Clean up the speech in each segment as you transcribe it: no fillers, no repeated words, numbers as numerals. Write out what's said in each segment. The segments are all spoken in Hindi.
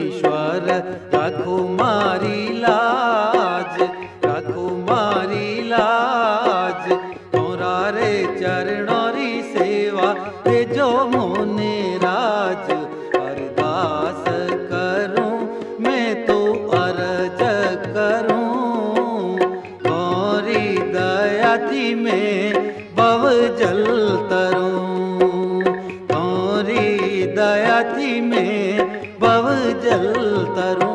अधीश्वर रखो मारी लाज, रखो मारी लाज। तोरा रे चरणोरी सेवा दे जो मोने राज। अरदास करूं मैं तो अर्ज करूं, तोरी दया थी मैं भव जल तरूं, तोरी दया थी मैं भव जल तरूं।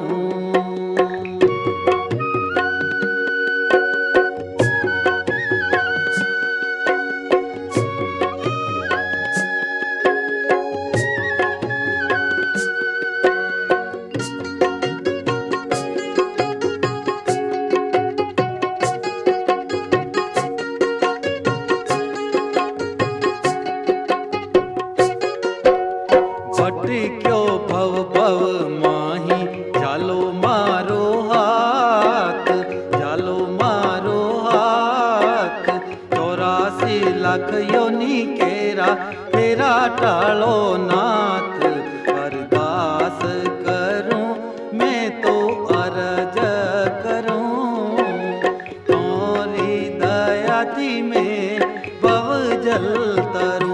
भटक्यो भव भव माही जालो मारो हाथ, जालो मारो हाथ। 84 लाख योनि केरा तेरा टालो नाथ। अरदास करूं मैं तो अर्ज करूं, तोरी दया थी मैं भव जल तरूं,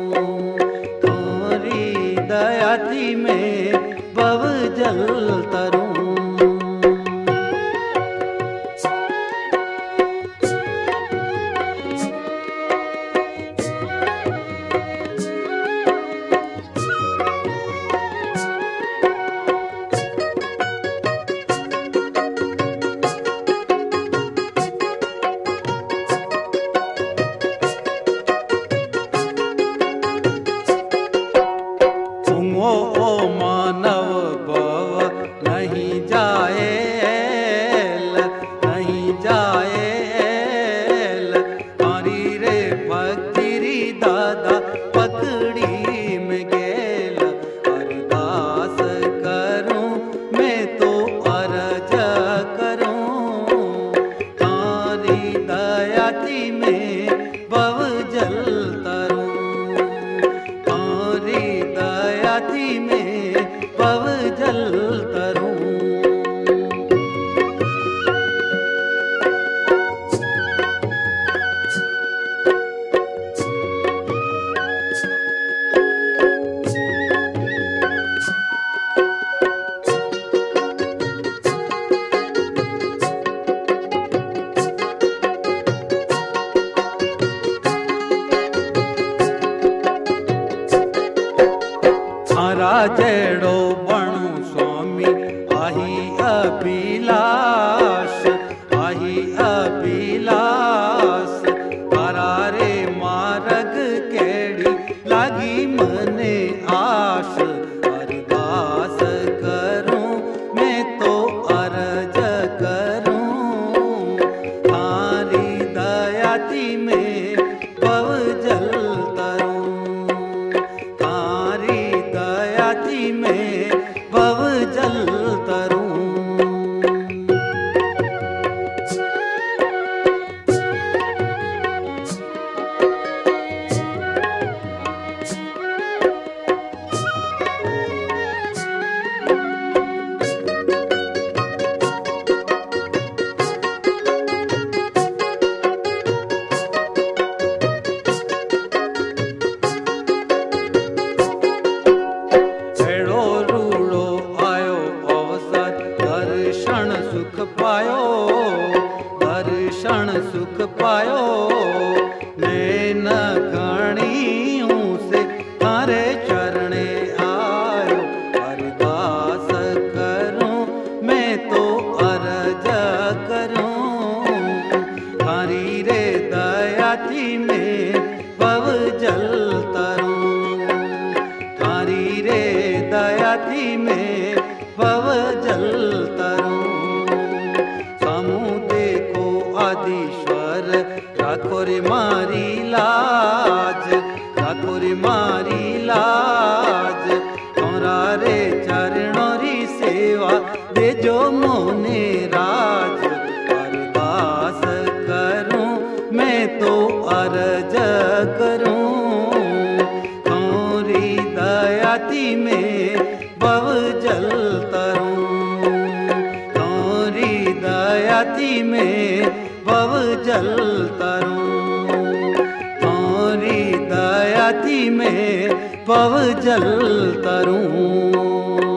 दया थी मैं भव जल तरूं। ओ मानव भव नहीं जाए एल, नहीं जाए एल। हरी रे भक्ति री दादा पकड़ी में गेल। अरदास करूं मैं तो अर्ज करूं, तारी दया थी मैं भव जल तरूं, तारी दया थी मैं भव जल तरूं। जेड़ो बणु स्वामी आही अभिलाष, आही अभिलाष। तारा रे मार्ग केड़ी लागी मने आश। अरदास करूं मैं तो अर्ज करूं, तारी दया थी मैं भव जल तरूं, तारी दया थी मैं भव जल तरूं। सुख पायो, दर्शन सुख पायो। नैन घणियों से थारे चरणे आयो। अरदास करूं मैं तो अर्ज करूं, थारी रे दया थी मैं भव जल तरूं, थारी रे दया थी मैं भव जल तरूं। अधीश्वर राखो रे मारी लाज, राखो रे मारी लाज। तोरा रे चरणों री सेवा दे जो मोने राज। अरदास करूं मैं तो अर्ज करूं, तोरी दया थी मैं भव जल तर। भव जल तरूं। तोरी दया थी मैं भव जल तरूं।